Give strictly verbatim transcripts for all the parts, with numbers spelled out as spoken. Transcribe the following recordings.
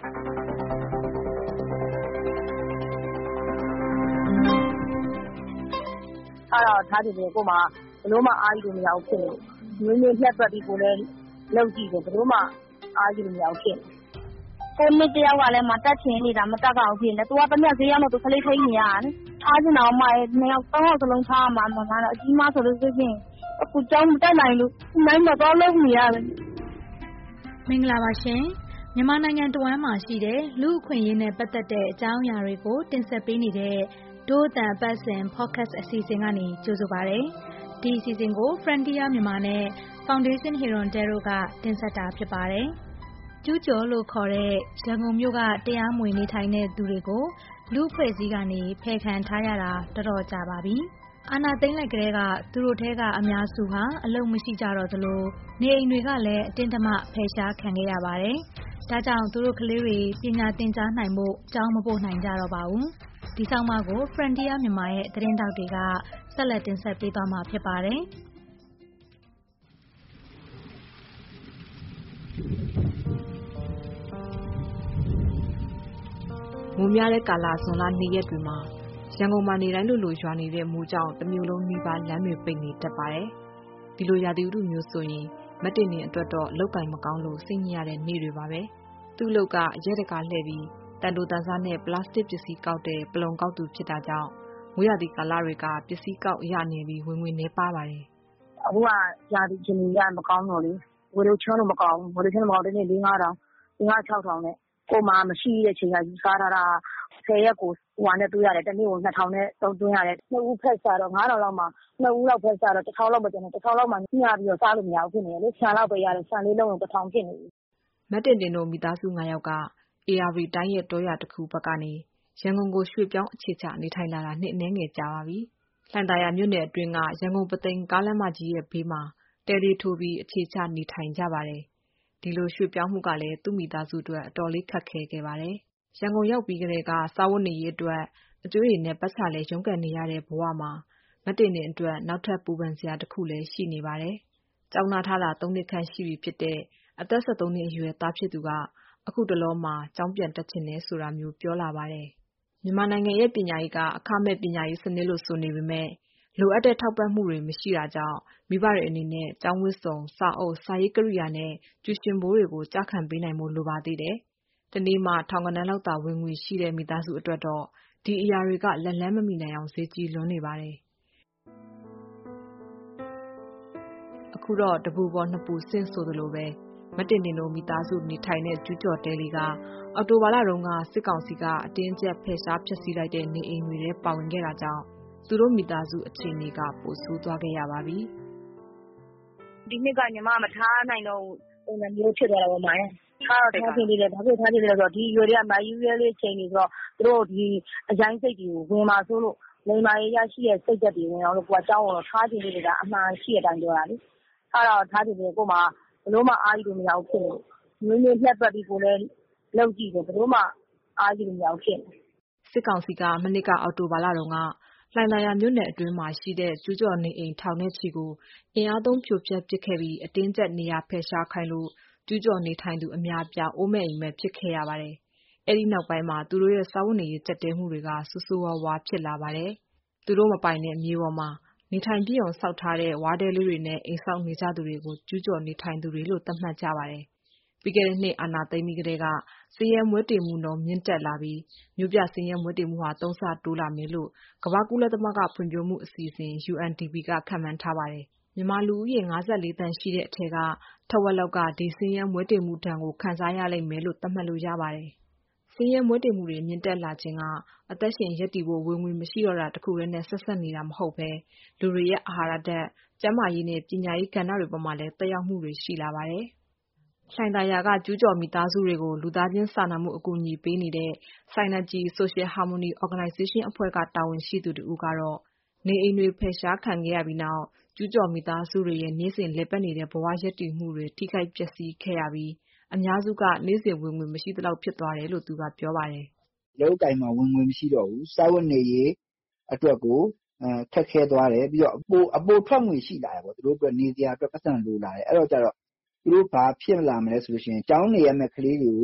အဲ့တော့ထားတယ်ကိုမှဘလို့မှအားကြီးလို့မရဘူးဖြစ်နေမျိုးမျိုးလက်ပတ်ပြီးကိုလည်းလောက်ကြည့်တယ်ဘလို့မှအားကြီးလို့မရဘူးဖြစ်နေကိုမစ်တယောက်ကလည်းမတက်ချင်နေတာမတက်ကောင်ဖြစ်နေသူကတမျက်ဈေးရောက်တော့သူကလေးထိနေရတယ်ထားချင်တော့မှနှစ်ယောက်သုံးယောက်စလုံးထားမှာမှတော့အကြီးမဆိုလို့ဆိုရင်အခုကြောင်းမတက်နိုင်လို့နိုင်မတော့လုံးနေရတယ်မင်္ဂလာပါရှင်မြန်မာနိုင်ငံတဝန်းမှာရှိတဲ့လူအခွင့်အရေးနဲ့ပတ်သက်တဲ့အကြောင်းအရာတွေကိုတင်ဆက်ပေးနေတဲ့ဒို့အတန်ပတ်စဉ် podcast အစီအစဉ်ကနေကြိုဆိုပါရစေ။ဒီအစီအစဉ်ကို Frontier မြန်မာနဲ့ Foundation Hirondelle တို့ကတင်ဆက်တာဖြစ်ပါတယ်။ကျူးကျော်လို့ခေါ်တဲ့ရန်ကုန်မြို့ကတရားမဝင်နေထိုင်တဲ့သူတွေကိုလူအဖွဲ့အစည်းကနေဖယ်ခံထားရတာတော်တော်ကြာပါပြီ။အာဏာသိမ်းလိုက်ကတည်းကသူတို့ထဲကအများစုဟာအလုပ်မရှိကြတော့သလိုနေအိမ်တွေကလည်းအတင်းဓမ္မဖယ်ရှားခံခဲ့ရပါတယ်။ဒါကြောင့်သူတို့ကလေးတွေပညာသင်ကြားနိုင်ဖို့ကျောင်းမပို့နိုင်ကြတော့ပါဘူး။ဒီဆောင်မကို Frontier မြန်မာရဲ့သတင်းတောက်တွေကဆက်လက်တင်ဆက်ပေးသွားမှာဖြစ်ပါတယ်။မိုးများတဲ့ကာလဇွန်လနှစ်ရက်တွေမှာရန်ကုန်မှာနေတိုင်းလိုလိုရွာနေတဲ့မိုးကြောင့်တစ်မျိုးလုံးနှီးပါလမ်းတွေပိတ်နေတတ်ပါတယ်။ဒီလိုရာသီဥတုမျိုးဆိုရင်မတ်တင်နေအတွက်တော့အလုပ်ကင်မကောင်းလို့စိတ်ညစ်ရတဲ့နေ့တွေပါပဲ။သူ့အလုပ်ကရက်တကာလှည့်ပြီးတန်တိုတန်စားနဲ့ပလတ်စတစ်ပစ္စည်းကောက်တဲ့ပလုံကောက်သူဖြစ်တာကြောင့်မိုးရာသီကာလတွေကပစ္စည်းကောက်ရနေပြီးဝင်ဝင်နေပါပါတယ်။အခုကရာသီချင်းကြီးကမကောင်းတော့လေဝေလို့ချောလို့မကောင်းဘူးဝေလို့ချောလို့မကောင်းတဲ့နေ့လေးငါးတောင်လေးငါးခြောက်ထောင်နဲ့ကိုမှမရှိတဲ့ချိန်ကယူစားထားတာဆယ်ရက်ကိုဟိုဟာနဲ့တွေးရတယ်တနေ့ကိုနှစ်ထောင်နဲ့သုံးသွင်းရတယ်နှစ်ဦးဖက်စားတော့ငါးထောင်လောက်မှနှစ်ဦးလောက်ဖက်စားတော့တစ်ထောင်လောက်ပဲကျန်တယ်တစ်ထောင်လောက်မှညှာပြီးတော့စားလို့မရဘူးဖြစ်နေတယ်လေဆန်လောက်ပဲရတယ်ဆန်လေးလုံးကိုတစ်ထောင်ဖြစ်နေပြီမတ်တင်တင်တို့မိသားစု၅ယောက်က အေအာရီ တိုင်းရဲ့တောရတစ်ခုဘက်ကနေရန်ကုန်ကိုရွှေ့ပြောင်းအခြေချနေထိုင်လာတာနှစ်အနည်းငယ်ကြာပါပြီ။လှိုင်သာယာမြို့နယ်အတွင်းကရန်ကုန်ပသိမ်ကားလမ်းမကြီးရဲ့ဘေးမှာတဲလေးထိုးပြီးအခြေချနေထိုင်ကြပါတယ်။ဒီလိုရွှေ့ပြောင်းမှုကလည်းသူ့မိသားစုအတွက်အတော်လေးခက်ခဲခဲ့ပါတယ်။ရန်ကုန်ရောက်ပြီးကတည်းကစားဝတ်နေရေးအတွက်အကျွေးတွေနဲ့ပတ်စလည်းရုန်းကန်နေရတဲ့ဘဝမှာမတ်တင်တင်အတွက်နောက်ထပ်ပူပန်စရာတစ်ခုလည်းရှိနေပါတယ်။ကျောင်းသားထားတာသုံးနှစ်ခန့်ရှိပြီဖြစ်တဲ့အသက်၁၃နှစ်အရွယ်သားဖြစ်သူကအခုတလောမှာကျောင်းပြန်တက်ချင်တယ်ဆိုတာမျိုးပြောလာပါတယ်။မြန်မာနိုင်ငံရဲ့ပညာရေးကအခမဲ့ပညာရေးစနစ်လို့ဆိုနေပေမဲ့လိုအပ်တဲ့ထောက်ပံ့မှုတွေမရှိတာကြောင့်မိဘတွေအနေနဲ့ကျောင်းဝတ်စုံစာအုပ်စာရေးကိရိယာနဲ့ကျူရှင်ဘိုးတွေကိုကြားခံပေးနိုင်ဖို့လိုပါသေးတယ်။တနေ့မှထောင်ကနန်းလောက်သာဝင်ငွေရှိတဲ့မိသားစုအတွက်တော့ဒီအရာတွေကလက်လန်းမမီနိုင်အောင်ဈေးကြီးလွန်းနေပါတယ်။အခုတော့တပူပေါ်နှစ်ပူဆင့်ဆိုသလိုပဲမတ်တင်တင်တို့မိသားစုနေထိုင်တဲ့ကျူးကျော်တဲလေးကအော်တိုဘာလတုန်းကစစ်ကောင်စီကအတင်းကျပ်ဖယ်ရှားဖျက်ဆီးလိုက်တဲ့နေအိမ်တွေထဲပါဝင်ခဲ့တာကြောင့်သူတို့မိသားစုအခြေအနေကပိုဆိုးသွားခဲ့ရပါပြီ။ဒီနှစ်ကညီမမထားနိုင်တော့ပုံစံမျိုးဖြစ်သွားတာပေါ့မာရဲ့။ထားတော့ထားချင်သေးတယ်ဘာဖြစ်ထားချင်လဲဆိုတော့ဒီရွယ်တွေကမယူရဲလေးချိန်နေဆိုတော့သူတို့ဒီအရင်စိတ်တွေကိုဝင်มาဆိုလို့နေမာရေးရရှိတဲ့စိတ်သက်တွေဝင်အောင်လို့ကိုကကြောင်းအောင်ထားချင်သေးတယ်ကအမှန်ရှိတဲ့အတိုင်းပြောတာလေ။ထားတော့ထားချင်တယ်ကိုမှဘလို့မှအားကြီးလို့မရဘူးဖြစ်နေမျိုးမျိုးလက်ပတ်ပြီးကိုလည်းလောက်ကြည့်တယ်ဘလို့မှအားကြီးလို့မရဘူးဖြစ်နေစစ်ကောင်စီကမနစ်ကအော်တိုဘာလတုန်းကလှိုင်သာယာမြို့နယ်အတွင်းမှာရှိတဲ့ကျူးကျော်နေအိမ်ထောင်နဲ့ချီကိုအင်အားသုံးဖြိုဖျက်ပစ်ခဲ့ပြီးအတင်းကျပ်နေရာဖယ်ရှားခိုင်းလို့ကျူးကျော်နေထိုင်သူအများပြားအိုးမဲ့အိမ်မဲ့ဖြစ်ခဲ့ရပါတယ်။အဲဒီနောက်ပိုင်းမှာသူတို့ရဲ့စားဝတ်နေရေးကြက်တဲမှုတွေကဆူဆူဝါဝါဖြစ်လာပါတယ်။သူတို့မပိုင်တဲ့မြေပေါ်မှာနေထိုင်ပြည့်အောင်စောက်ထားတဲ့ဝါးတဲလေးတွေနဲ့အိမ်ဆောက်နေကြသူတွေကိုကျူးကျော်နေထိုင်သူတွေလို့သတ်မှတ်ကြပါတယ်။ပြီးခဲ့တဲ့နှစ်အာဏာသိမ်းပြီးကတည်းကစီးရဲမွေးတေမှုနှုန်းမြင့်တက်လာပြီးမြို့ပြစီးရဲမွေးတေမှုဟာသုံးဆတိုးလာမယ်လို့ကမ္ဘာကုလသမဂ္ဂဖွံ့ဖြိုးမှုအစီအစဉ် ယူအန်ဒီပီ ကခန့်မှန်းထားပါတယ်။မြန်မာလူဦးရေ၅၄သန်းရှိတဲ့အထက်ကထက်ဝက်လောက်ကဒီစီးရဲမွေးတေမှုဒဏ်ကိုခံစားရလိမ့်မယ်လို့သတ်မှတ်လို့ရပါတယ်။စီးရဲမွေးတေမှုတွေမြင့်တက်လာခြင်းကအသက်ရှင်ရပ်တည်ဖို့ဝင်ငွေမရှိတော့တာတခုတည်းနဲ့ဆက်ဆက်နေတာမဟုတ်ပဲလူတွေရဲ့အာဟာရဓာတ်ကျန်းမာရေးနဲ့ပညာရေးကဏ္ဍတွေပေါ်မှာလည်းသက်ရောက်မှုတွေရှိလာပါတယ်။လှိုင်သာယာကကျူးကျော်မိသားစုတွေကိုလူသားချင်းစာနာမှုအကူအညီပေးနေတဲ့ Synergy Social Harmony Organization အဖွဲ့ကတာဝန်ရှိသူတို့ကတော့နေအိမ်တွေဖယ်ရှားခံခဲ့ရပြီးနောက်ကျူးကျော်မိသားစုတွေရဲ့နေ့စဉ်လည်ပတ်နေတဲ့ဘဝရပ်တည်မှုတွေထိခိုက်ပျက်စီးခဲ့ရပြီးအများစုကနေ့စဉ်ဝင်ငွေမရှိသလောက်ဖြစ်သွားတယ်လို့သူကပြောပါတယ်။လောက်ကင်မှာဝင်ငွေမရှိတော့ဘူးစားဝတ်နေရေးအတွက်ကိုအဲခက်ခဲသွားတယ်ပြီးတော့အပိုအပိုထွက်ငွေရှိလာတယ်ပေါ့သူတို့အတွက်နေစရာအတွက်ပတ်စံလိုလာတယ်အဲ့တော့ကျတော့သူတို့ဘာဖြစ်လာမလဲဆိုလို့ရှိရင်ကျောင်းနေရမယ့်ကလေးတွေကို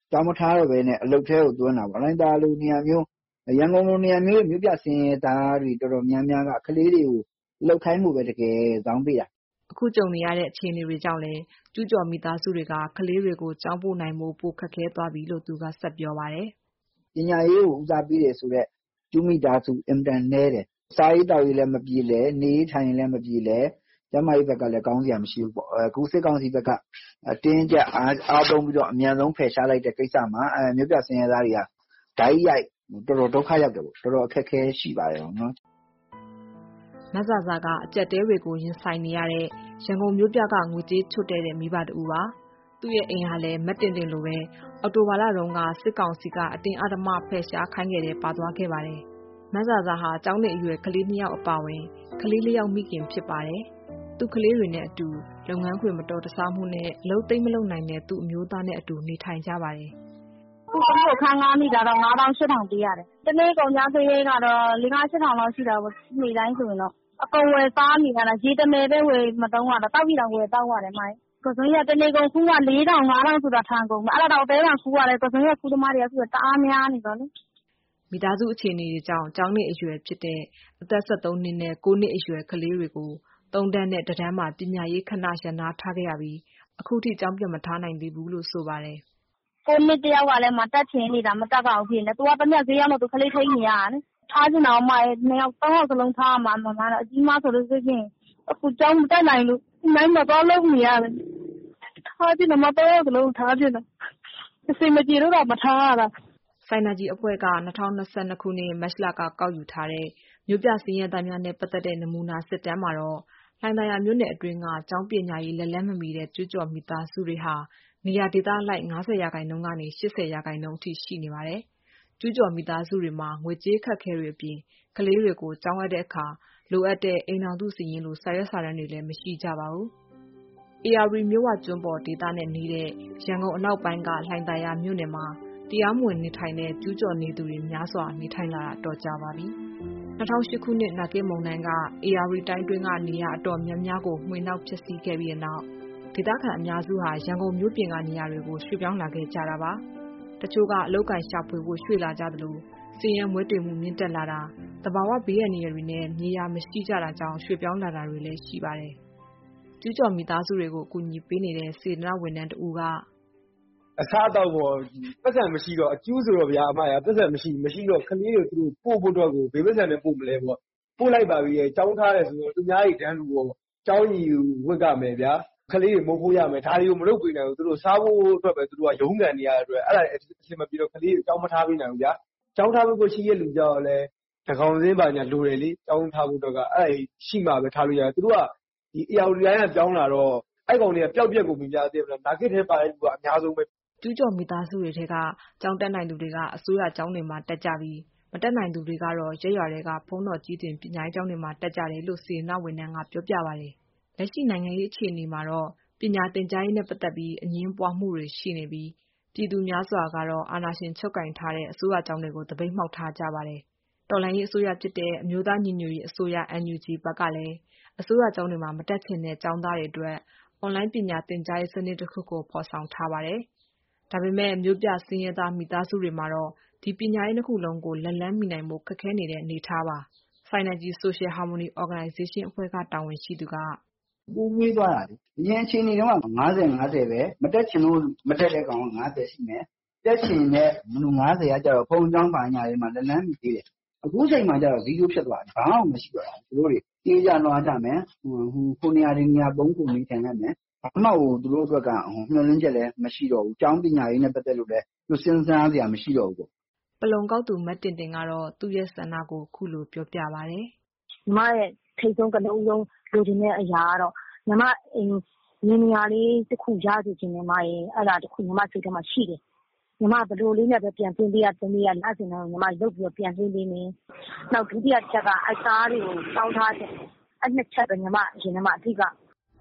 ကျောင်းမထားတော့ဘဲနဲ့အလုပ်ထဲကိုသွင်းတာပေါ့လိုင်းသားလိုနေရာမျိုးရန်ကုန်လိုနေရာမျိုးမြို့ပြဆင်းရဲသားတွေတော်တော်များများကကလေးတွေကိုလှုပ်ခိုင်းမှုပဲတကယ်ဇောင်းပေးတာအခုကြုံနေရတဲ့အခြေအနေတွေကြောင့်လည်းကျူးကျော်မိသားစုတွေကကလေးတွေကိုကျောင်းပို့နိုင်မှုပိုခက်ခဲသွားပြီလို့သူကဆက်ပြောပါတယ်ပညာရေးကိုဦးစားပေးတယ်ဆိုတော့ကျူးမိသားစုအင်တန်နဲတယ်စားရေးတောက်ရေးလည်းမပြေလဲနေထိုင်လည်းမပြေလဲကျမကြီးဘက်ကလည်းကောင်းစရာမရှိဘူးပေါ့အခုစစ်ကောင်စီဘက်ကတင်းကျပ်အားအားသုံးပြီးတော့အမြန်ဆုံးဖယ်ရှားလိုက်တဲ့ကိစ္စမှာအဲမြို့ပြဆင်းရဲသားတွေကဓာတ်ရိုက်တော်တော်ဒုက္ခရောက်တယ်ပေါ့တော်တော်အခက်အခဲရှိပါတယ်နော်မဆာဆာကအကြက်တဲတွေကိုရင်ဆိုင်နေရတဲ့ရန်ကုန်မြို့ပြကငွေကြေးချွတ်တဲ့မိဘတူပါသူ့ရဲ့အိမ်ဟာလည်းမက်တင်တင်လိုပဲအော်တိုဘာလတုန်းကစစ်ကောင်စီကအတင်းအဓမ္မဖယ်ရှားခိုင်းခဲ့တဲ့ပါသွားခဲ့ပါတယ်မဆာဆာဟာကျောင်းနေအရွယ်ကလေးနှစ်ယောက်အပါဝင်ကလေးလေးယောက်မိခင်ဖြစ်ပါတယ်သူကလေးတွေနဲ့အတူလုပ်ငန်းခွင်မတော်တဆမှုနဲ့အလုပ်သိမ်းမလုပ်နိုင်တဲ့သူ့အမျိုးသားနဲ့အတူနေထိုင်ကြပါတယ်ခုကလေးကိုခန်းကားမိတာတော့ငါးသောင်းရှစ်ထောင်ပေးရတယ်တနေ့ကုန်ကြသေးရေးကတော့လေးငါးရှစ်ထောင်လောက်ရှိတာပေါ့နေ့တိုင်းဆိုရင်တော့အကုန်ဝယ်စားနေရတာရေတမယ်ပဲဝယ်မတုံးရတာတောက်ပြီးတော့ဝယ်တောက်ရတယ်မိုင်းကိုစုံရတနေ့ကုန်ခုကလေးထောင်ငါးထောင်ဆိုတာထန်ကုန်အဲ့ဒါတော့အသေးကခုရတယ်ကိုစုံရခုသမားတွေကခုတအားများနေတော့လေမိသားစုအခြေအနေတွေကြောင့်ကျောင်းနေအရွယ်ဖြစ်တဲ့အသက်ဆက်သုံးနှစ်နဲ့ကိုးနှစ်အရွယ်ကလေးတွေကိုသုံးတန်းနဲ့တတန်းမှာပညာရေးခဏရန်နာထားခဲ့ရပြီးအခုထိကျောင်းပြတ်မထားနိုင်သေးဘူးလို့ဆိုပါတယ်ကိုနှစ်တယောက်ကလည်းမတက်ချင်နေတာမတက်အောင်ဖြစ်နေသူကတမျက်ဈေးရောက်တော့သူကလေးထိနေရတယ်ထားချင်တော့မှနှစ်ယောက်သုံးယောက်စလုံးထားမှာမမတော့အကြီးမဆိုလို့ဆိုရင်အခုကျောင်းမတက်နိုင်လို့နိုင်မတော့လုပ်နေရတယ်ထားချင်တော့မတော့စလုံးထားချင်တယ်အစိမကြည့်တော့မထားရတာဆိုင်နာကြီးအဖွဲ့က၂၀၂၂ခုနှစ်မတ်လကကောက်ယူထားတဲ့မြို့ပြဆင်းရဲသားများနဲ့ပတ်သက်တဲ့နမူနာစစ်တမ်းမှာတော့လှိုင်သာယာမြို့နယ်အတွင်းကကျောင်းပညာရေးလက်လန်းမမီတဲ့ကျူးကျော်မိသားစုတွေဟာနေရာဒေသအလိုက်၅၀ရာခိုင်နှုန်းကနေ၈၀ရာခိုင်နှုန်းအထိရှိနေပါတယ်။ကျူးကျော်မိသားစုတွေမှာငွေကြေးအခက်အခဲတွေအပြင်ကလေးတွေကိုကျောင်းအပ်တဲ့အခါလိုအပ်တဲ့အိမ်ထောင်စုစာရင်းလိုစာရွက်စာတမ်းတွေလည်းမရှိကြပါဘူး။ဧရာဝတီမြစ်ဝကျွန်းပေါ်ဒေသနဲ့နေတဲ့ရန်ကုန်အနောက်ပိုင်းကလှိုင်သာယာမြို့နယ်မှာတရားမဝင်နေထိုင်တဲ့ကျူးကျော်နေသူတွေများစွာနေထိုင်လာတာတော်ကြာပါပြီ။၂၀၀၈ခုနှစ်နာဂစ်မုန်တိုင်းကဧရာဝတီတိုင်းတွင်းကနေရာအတော်များများကိုမှွေနှောက်ဖျက်ဆီးခဲ့ပြီးတဲ့နောက်ဒေသခံအများစုဟာရန်ကုန်မြို့ပြင်ကနေရာတွေကိုရွှေ့ပြောင်းလာခဲ့ကြတာပါ။တချို့ကအလုပ်ကိုင်ရှာဖွေဖို့ရွှေ့လာကြသလိုစီးရဲမွေးတေမှုမြင့်တက်လာတာတဘာဝဘေးရန်တွေနဲ့မြေယာမရှိကြတာကြောင့်ရွှေ့ပြောင်းလာတာတွေလည်းရှိပါတယ်။ကျူးကျော်မိသားစုတွေကိုအကူအညီပေးနေတဲ့စေတနာဝန်ထမ်းတဦးကအစားအသောက်ပေါ်ပတ်စံမရှိတော့အကျူးဆိုတော့ဗျာအမရပတ်စံမရှိမရှိတော့ကလေးတွေသူတို့ပို့ဖို့တော့ကိုဘေးပတ်စံနဲ့ပို့မလဲပေါ့ပို့လိုက်ပါပြီကျောင်းထားတယ်ဆိုတော့သူများကြီးတန်းလူပေါ့ကျောင်းကြီးဝတ်ကမယ်ဗျာကလေးတွေမဟုတ်ဖို့ရမယ်ဒါတွေကိုမလုပ်ပေးနိုင်ဘူးသူတို့စားဖို့အတွက်ပဲသူတို့ကရုံးကန်နေရတဲ့အတွက်အဲ့ဒါအဆင်မပြေတော့ကလေးတွေကျောင်းမထားပေးနိုင်ဘူးဗျာကျောင်းထားဖို့ရှိရလူကြောက်လဲတကောင်စင်းပါညာလိုတယ်လေကျောင်းထားဖို့တော့ကအဲ့ရှိမှပဲထားလို့ရတယ်သူတို့ကဒီအရာလူတိုင်းကပြောင်းလာတော့အဲ့ကောင်တွေကပျောက်ပြက်ကုန်ပြီဗျာသိမလားနာဂစ်ထဲပါတဲ့လူကအများဆုံးပဲကျူးကျော်မိသားစုတွေထဲကကျောင်းတက်နိုင်သူတွေကအစိုးရကျောင်းတွေမှာတက်ကြပြီးမတက်နိုင်သူတွေကတော့ရပ်ရွာတွေကဘုန်းတော်ကြီးတင်ပညာရေးကျောင်းတွေမှာတက်ကြတယ်လို့စေတနာဝန်ထမ်းကပြောပြပါတယ်။လက်ရှိနိုင်ငံရေးအခြေအနေမှာတော့ပညာသင်ကြားရေးနဲ့ပတ်သက်ပြီးအငြင်းပွားမှုတွေရှိနေပြီးပြည်သူများစွာကတော့အာဏာရှင်ချုပ်ကင်ထားတဲ့အစိုးရကျောင်းတွေကိုသပိတ်မှောက်ထားကြပါတယ်။တော်လှန်ရေးအစိုးရဖြစ်တဲ့အမျိုးသားညီညွတ်ရေးအစိုးရ အန်ယူဂျီ ဘက်ကလည်းအစိုးရကျောင်းတွေမှာမတက်ချင်တဲ့ကျောင်းသားတွေအတွက်အွန်လိုင်းပညာသင်ကြားရေးစနစ်တစ်ခုကိုဖော်ဆောင်ထားပါတယ်။ဒါပေမဲ့မြို့ပြဆင်းရဲသားမိသားစုတွေမှာတော့ဒီပညာရေးတစ်ခုလုံးကိုလက်လန်းမီနိုင်ဖို့ခက်ခဲနေတဲ့အနေအထားပါ။ Synergy Social Harmony Organization အဖွဲ့ကတာဝန်ရှိသူကပိုးမွေးသွားတာလေအရင်အချိန်တွေတော့၅၀ ၅၀ပဲမတက်ချင်လို့မတက်တဲ့ကောင်က၅၀ရှိမယ်တက်ချင်တဲ့လူ၅၀ကကျတော့ဖုန်းကြောင်းပါညာတွေမှာလက်လန်းမီသေးတယ်အခုချိန်မှာကျတော့ဇီးရိုးဖြစ်သွားတယ်ဘာမှမရှိတော့ဘူးသူတို့တွေတေးကြနွားကြမယ်ဟိုခုနေရာတွေနေရာပုံးခုနေထိုင်ရမယ်ဘာမှဟိုသူတို့အတွက်ကမျှော်လင့်ချက်လည်းမရှိတော့ဘူးကျောင်းပညာရေးနဲ့ပတ်သက်လို့လည်းသူစဉ်းစားစရာမရှိတော့ဘူးပေါ့ပလုံကောက်သူမတ်တင်တင်ကတော့သူ့ရဲ့ဆန္ဒကိုခုလိုပြောပြပါတယ်ညီမရဲ့ထိတ်ဆုံးကလုံးလုံးလိုချင်တဲ့အရာကတော့ညီမအိမ်နေနေရာလေးတစ်ခုရစီခြင်းနဲ့မရဲ့အဲ့ဒါတစ်ခုညီမစိတ်ထဲမှာရှိတယ်ညီမဘလို့လေးနဲ့ပဲပြန်သွင်းပေးရသွင်းပေးရလာစင်တော့ညီမရုပ်ပြီးပြန်သွင်းပေးမယ်နောက်ဒုတိယချက်ကအစားတွေကိုတောင်းထားတယ်အဲ့နှစ်ချက်ပဲညီမအရင်ကမှအဓိက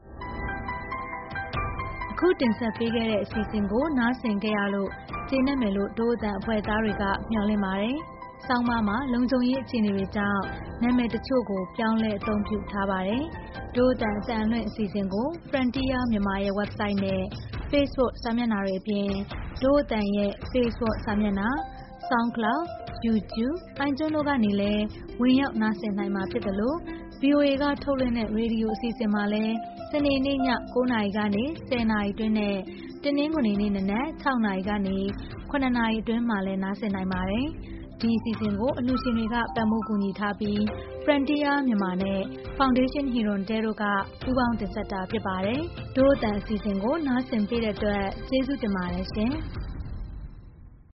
အခုတင်ဆက်ပေးခဲ့တဲ့အစီအစဉ်ကိုနားဆင်ကြရလို့ကျေနပ်မယ်လို့ဒို့အတန်အဖွဲ့သားတွေကမျှော်လင့်ပါတယ်။ဆောင်းပါးမှာလုံခြုံရေးအခြေအနေတွေကြောင့်နာမည်တချို့ကိုပြောင်းလဲအသုံးပြုထားပါတယ်။ဒို့အတန်အတန်လွင့်အစီအစဉ်ကို Frontier မြန်မာရဲ့ website နဲ့ Facebook စာမျက်နှာတွေအပြင်ဒို့အတန်ရဲ့ Facebook စာမျက်နှာ SoundCloud, YouTube, iTunes တို့ကနေလည်းဝင်ရောက်နားဆင်နိုင်မှာဖြစ်တယ်လို့ ဗွီအိုအေ ကထုတ်လွှင့်တဲ့ရေဒီယိုအစီအစဉ်မှာလည်းစနေနေ့ည၉နာရီကနေ၁၀နာရီအတွင်းနဲ့တနင်္ဂနွေနေ့နနက်၆နာရီကနေ၇နာရီအတွင်းမှာလည်းနားဆင်နိုင်ပါတယ်။ဒီအစီအစဉ်ကိုအလှူရှင်တွေကပံ့ပိုးကူညီထားပြီး Frontier မြန်မာနဲ့ Foundation Hirondelle တို့ကပူးပေါင်းတင်ဆက်တာဖြစ်ပါတယ်။ဒို့အတန်အစီအစဉ်ကိုနားဆင်ပေးတဲ့အတွက်ကျေးဇူးတင်ပါတယ်ရှင်။